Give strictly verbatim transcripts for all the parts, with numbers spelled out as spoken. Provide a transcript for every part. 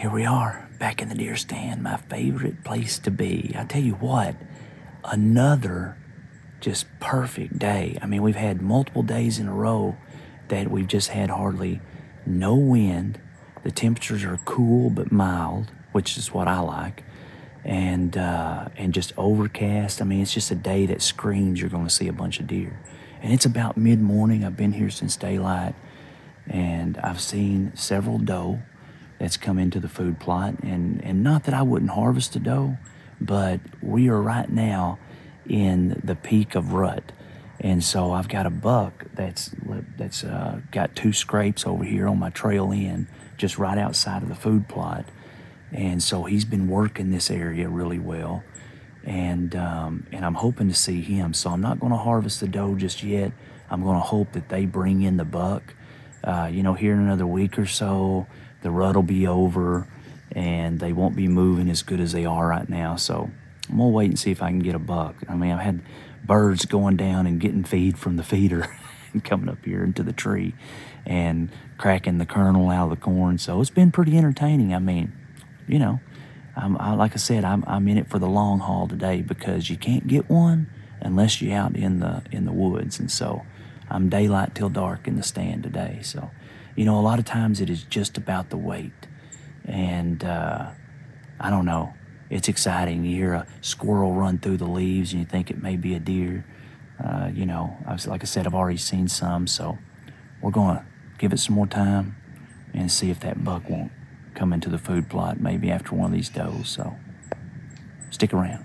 Here we are, back in the deer stand, my favorite place to be. I tell you what, another just perfect day. I mean, we've had multiple days in a row that we've just had hardly no wind. The temperatures are cool but mild, which is what I like, and uh, and just overcast. I mean, it's just a day that screams you're going to see a bunch of deer. And it's about mid-morning. I've been here since daylight, and I've seen several doe that's come into the food plot. And, and not that I wouldn't harvest a doe, but we are right now in the peak of rut. And so I've got a buck that's that's uh, got two scrapes over here on my trail end, just right outside of the food plot. And so he's been working this area really well. And um, and I'm hoping to see him. So I'm not going to harvest the doe just yet. I'm going to hope that they bring in the buck. Uh, you know, here in another week or so, the rut will be over, and they won't be moving as good as they are right now. So I'm going to wait and see if I can get a buck. I mean, I've had birds going down and getting feed from the feeder and coming up here into the tree and cracking the kernel out of the corn. So it's been pretty entertaining. I mean, you know, I'm, I, like I said, I'm, I'm in it for the long haul today, because you can't get one unless you're out in the in the woods. And so I'm daylight till dark in the stand today. So, you know, a lot of times it is just about the weight. And uh, I don't know, it's exciting. You hear a squirrel run through the leaves and you think it may be a deer. Uh, you know, I was, like I said, I've already seen some. So we're going to give it some more time and see if that buck won't come into the food plot maybe after one of these does. So stick around.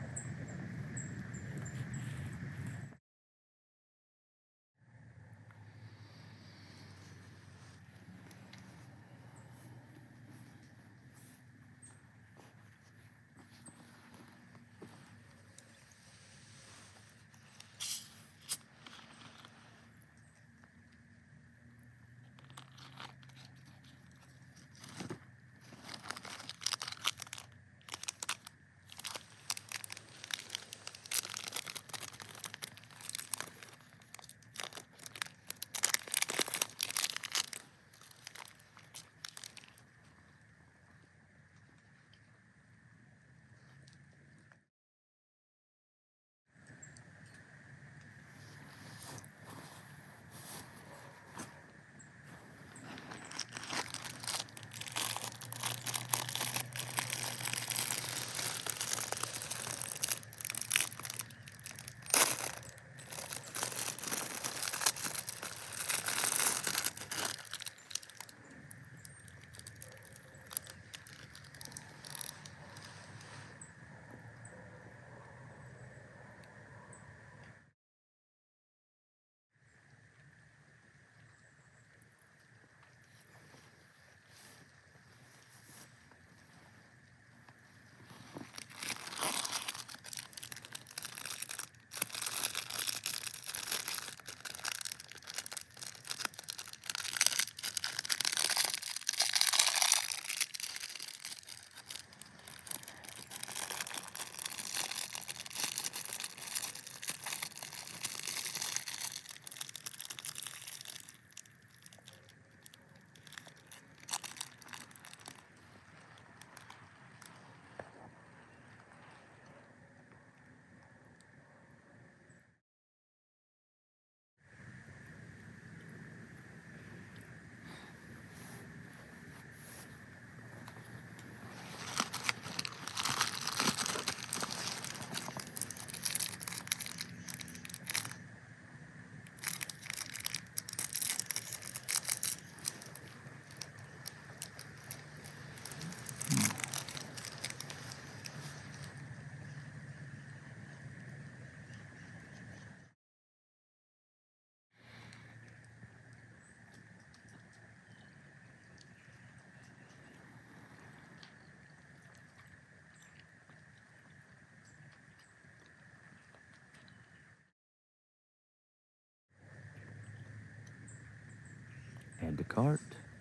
Add to cart.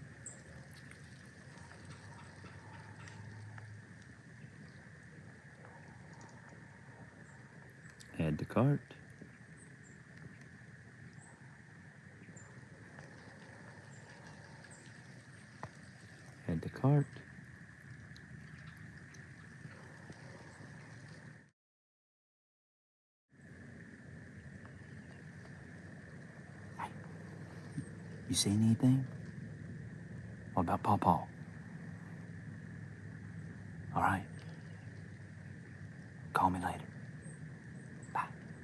Add to cart. Add to cart. You seen anything? What about Paw Paw? All right. Call me later. Bye.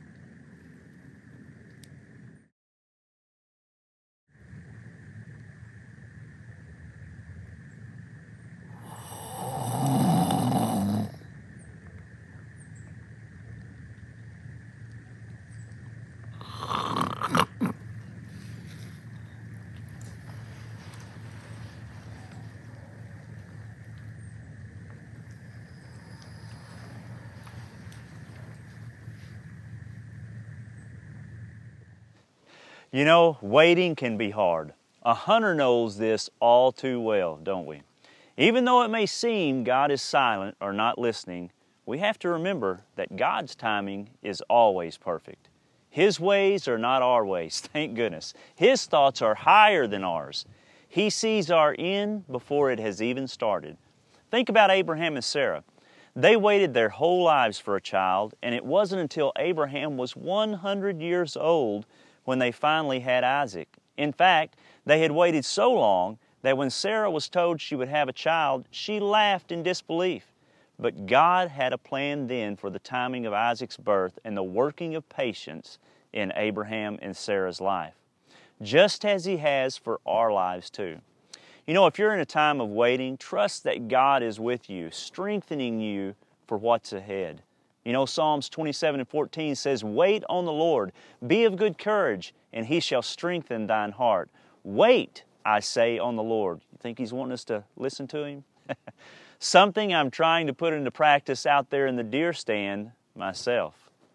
You know, waiting can be hard. A hunter knows this all too well, don't we? Even though it may seem God is silent or not listening, we have to remember that God's timing is always perfect. His ways are not our ways, thank goodness. His thoughts are higher than ours. He sees our end before it has even started. Think about Abraham and Sarah. They waited their whole lives for a child, and it wasn't until Abraham was one hundred years old when they finally had Isaac. In fact, they had waited so long that when Sarah was told she would have a child, she laughed in disbelief. But God had a plan then for the timing of Isaac's birth and the working of patience in Abraham and Sarah's life, just as He has for our lives too. You know, if you're in a time of waiting, trust that God is with you, strengthening you for what's ahead. You know, Psalms twenty-seven and fourteen says, "Wait on the Lord, be of good courage, and He shall strengthen thine heart." Wait, I say, on the Lord. You think He's wanting us to listen to Him? Something I'm trying to put into practice out there in the deer stand myself.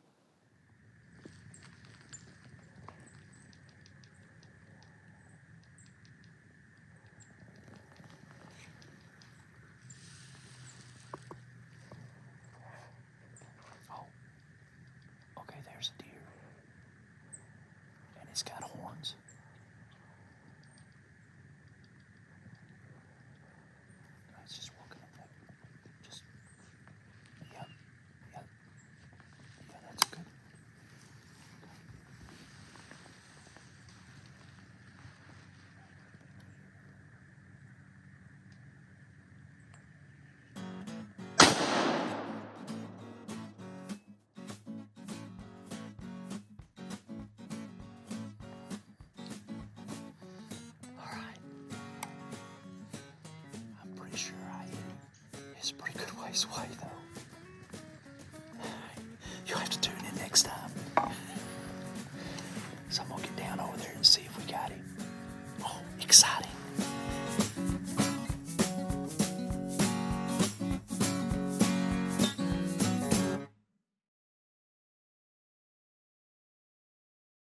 Okay, there's a deer. And it's got horns. It's just walking up there. Just, yep, yep. Yeah, that's good. All right. I'm pretty sure I hit it. It's a pretty good ways away, though.